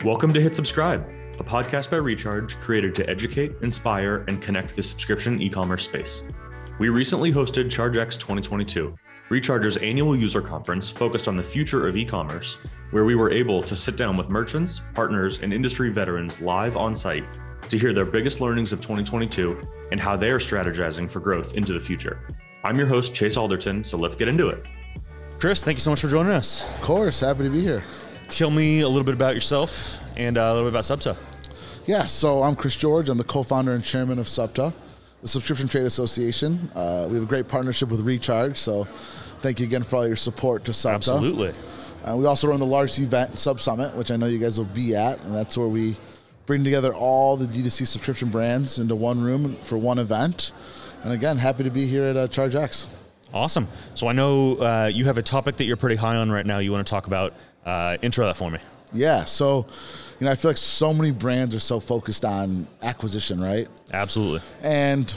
Welcome to Hit Subscribe, a podcast by Recharge created to educate, inspire, and connect the subscription e-commerce space. We recently hosted ChargeX 2022, Recharge's annual user conference focused on the future of e-commerce, where we were able to sit down with merchants, partners, and industry veterans live on site to hear their biggest learnings of 2022 and how they are strategizing for growth into the future. I'm your host, Chase Alderton, so let's get into it. Chris, thank you so much for joining us. Of course, happy to be here. Tell me a little bit about yourself and a little bit about Subta. Yeah, so I'm Chris George. I'm the co-founder and chairman of Subta, the Subscription Trade Association. We have a great partnership with Recharge, so thank you again for all your support to Subta. Absolutely. We also run the largest event, Sub Summit, which I know you guys will be at, and that's where we bring together all the D2C subscription brands into one room for one event. And again, happy to be here at ChargeX. Awesome. So I know you have a topic that you're pretty high on right now you want to talk about. Intro that for me. Yeah, so I feel like so many brands are so focused on acquisition, right? Absolutely. And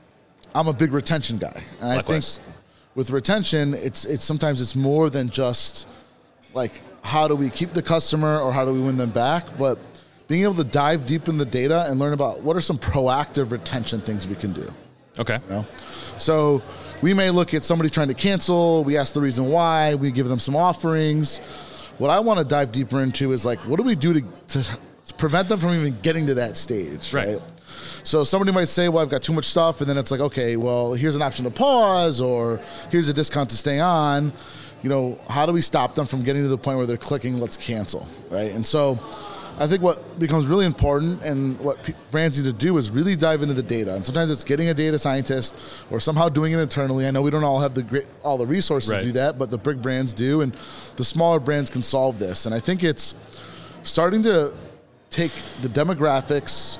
I'm a big retention guy. And Likewise. I think with retention, it's sometimes it's more than just like how do we keep the customer or how do we win them back, but being able to dive deep in the data and learn about what are some proactive retention things we can do. Okay. You know? So we may look at somebody trying to cancel, we ask the reason why, we give them some offerings. What I want to dive deeper into is like, what do we do to prevent them from even getting to that stage, right? So somebody might say, well, I've got too much stuff, and then it's like, okay, well, here's an option to pause, or here's a discount to stay on. You know, how do we stop them from getting to the point where they're clicking, let's cancel, right? And so I think what becomes really important and what brands need to do is really dive into the data. And sometimes it's getting a data scientist or somehow doing it internally. I know we don't all have all the resources to do that, but the big brands do, and the smaller brands can solve this. And I think it's starting to take the demographics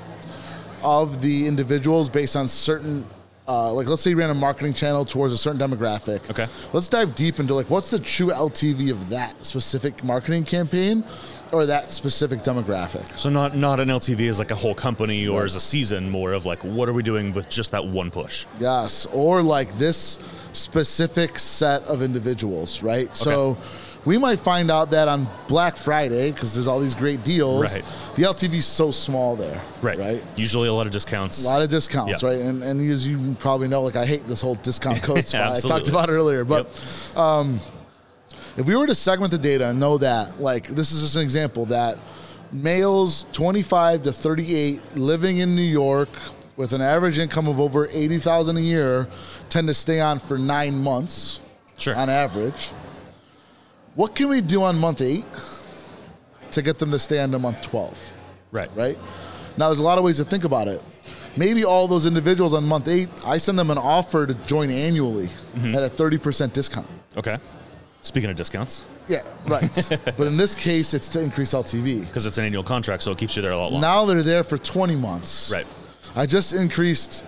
of the individuals based on certain, like let's say you ran a marketing channel towards a certain demographic. Okay. Let's dive deep into like what's the true LTV of that specific marketing campaign or that specific demographic. So not an LTV as like a whole company or as a season, more of like what are we doing with just that one push? Yes, or like this specific set of individuals, right? Okay. So we might find out that on Black Friday, because there's all these great deals, the LTV is so small there. Right. Usually a lot of discounts. Right? And as you probably know, like I hate this whole discount code spot. I talked about it earlier. But if we were to segment the data and know that, like this is just an example, that males 25 to 38 living in New York with an average income of over $80,000 a year tend to stay on for 9 months on average. What can we do on month 8 to get them to stay on to month 12? Right. Now, there's a lot of ways to think about it. Maybe all those individuals on month 8, I send them an offer to join annually at a 30% discount. Okay. Speaking of discounts. Yeah, right. But in this case, it's to increase LTV. Because it's an annual contract, so it keeps you there a lot longer. Now they're there for 20 months. Right. I just increased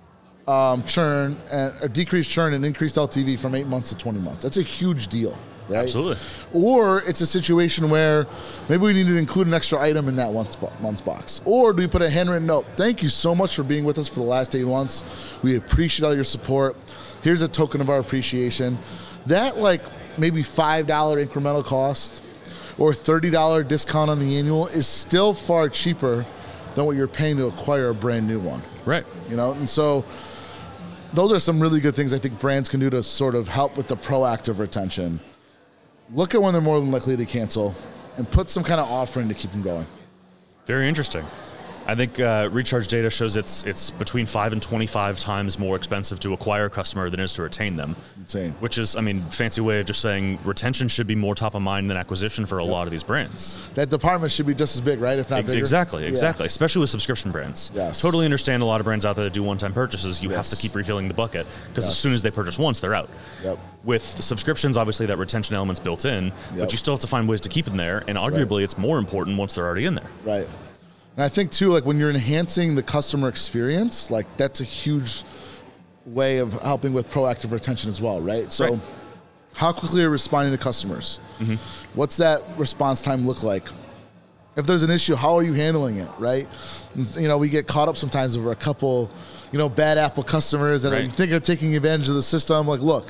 churn, and decreased churn and increased LTV from 8 months to 20 months. That's a huge deal. Right? Absolutely. Or it's a situation where maybe we need to include an extra item in that month's box. Or do we put a handwritten note? Thank you so much for being with us for the last 8 months. We appreciate all your support. Here's a token of our appreciation. That like maybe $5 incremental cost or $30 discount on the annual is still far cheaper than what you're paying to acquire a brand new one. Right. You know, and so those are some really good things I think brands can do to sort of help with the proactive retention. Look at when they're more than likely to cancel and put some kind of offering to keep them going. Very interesting. I think Recharge data shows it's between 5 and 25 times more expensive to acquire a customer than it is to retain them. Insane. Which is, fancy way of just saying retention should be more top of mind than acquisition for a lot of these brands. That department should be just as big, right? If not bigger. Exactly. Especially with subscription brands. Yes. Totally understand a lot of brands out there that do one-time purchases. You have to keep refilling the bucket because as soon as they purchase once, they're out. Yep. With subscriptions, obviously that retention element's built in, but you still have to find ways to keep them there, and arguably it's more important once they're already in there. Right. And I think too, like when you're enhancing the customer experience, like that's a huge way of helping with proactive retention as well, right? So how quickly are you responding to customers? Mm-hmm. What's that response time look like? If there's an issue, how are you handling it, right? You know, we get caught up sometimes over a couple, bad Apple customers that are thinking of taking advantage of the system. Like, look,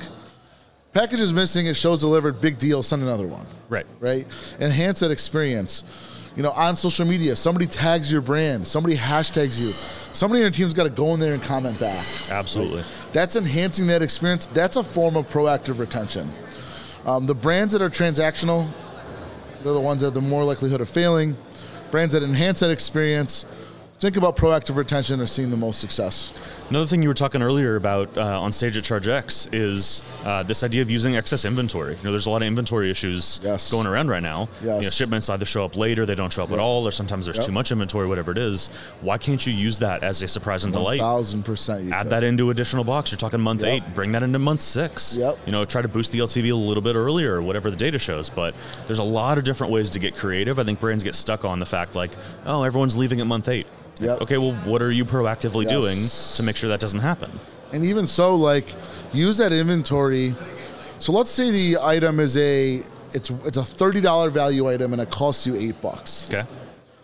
package is missing, it shows delivered, big deal, send another one. Right. Enhance that experience. On social media, somebody tags your brand, somebody hashtags you, somebody in your team's got to go in there and comment back. Absolutely. Right? That's enhancing that experience. That's a form of proactive retention. The brands that are transactional, they're the ones that have the more likelihood of failing. Brands that enhance that experience, think about proactive retention, are seeing the most success. Another thing you were talking earlier about on stage at ChargeX is this idea of using excess inventory. There's a lot of inventory issues going around right now. Yes. Shipments either show up late or they don't show up at all, or sometimes there's too much inventory, whatever it is. Why can't you use that as a surprise and delight? 1,000%. Add that into additional box. You're talking month 8. Bring that into month 6. Try to boost the LTV a little bit earlier, or whatever the data shows. But there's a lot of different ways to get creative. I think brands get stuck on the fact everyone's leaving at month 8. Okay, well, what are you proactively doing to make sure that doesn't happen? And even so, use that inventory. So let's say the item is it's a $30 value item and it costs you $8. Okay.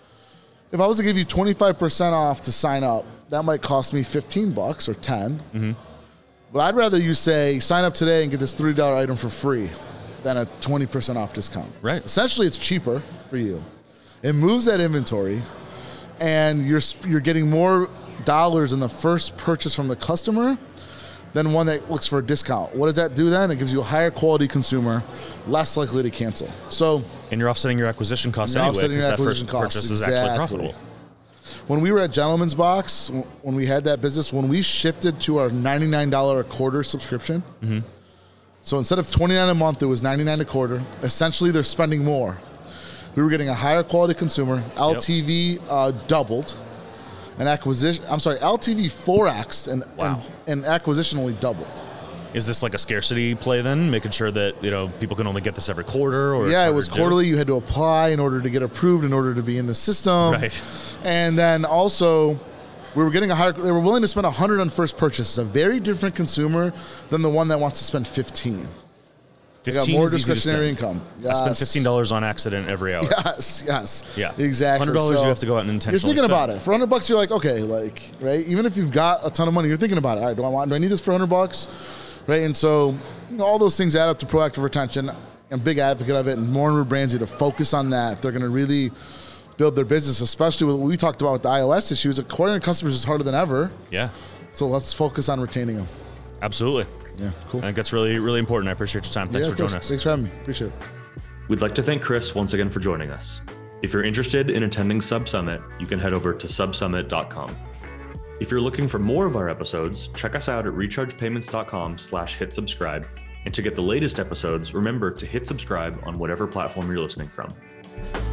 If I was to give you 25% off to sign up, that might cost me $15 or $10. Mm-hmm. But I'd rather you say, sign up today and get this $30 item for free than a 20% off discount. Right. Essentially, it's cheaper for you. It moves that inventory, and you're getting more dollars in the first purchase from the customer than one that looks for a discount. What does that do then? It gives you a higher quality consumer, less likely to cancel. And you're offsetting your acquisition costs anyway, because that first purchase is actually profitable. When we were at Gentleman's Box, when we had that business, when we shifted to our $99 a quarter subscription, so instead of $29 a month, it was $99 a quarter. Essentially, they're spending more. We were getting a higher quality consumer. LTV doubled, and LTV 4x, and acquisition only doubled. Is this like a scarcity play then, making sure that people can only get this every quarter? Or it was quarterly. You had to apply in order to get approved, in order to be in the system. Right. And then also, we were getting they were willing to spend $100 on first purchase. It's a very different consumer than the one that wants to spend $15. They got more discretionary income. Yes. I spend $15 on accident every hour. Yes. Yeah. Exactly. $100 you have to go out and intentionally You're thinking spend. about it. For $100, you're like, okay, right? Even if you've got a ton of money, you're thinking about it. All right, do I need this for $100? Right? And so all those things add up to proactive retention. I'm a big advocate of it, and more and more brands need to focus on that if they're going to really build their business, especially with what we talked about with the iOS issues. Acquiring customers is harder than ever. Yeah. So let's focus on retaining them. Absolutely. Yeah, cool. I think that's really, really important. I appreciate your time. Thanks for joining us. Thanks for having me. Appreciate it. We'd like to thank Chris once again for joining us. If you're interested in attending Sub Summit, you can head over to subsummit.com. If you're looking for more of our episodes, check us out at rechargepayments.com/hit subscribe. And to get the latest episodes, remember to hit subscribe on whatever platform you're listening from.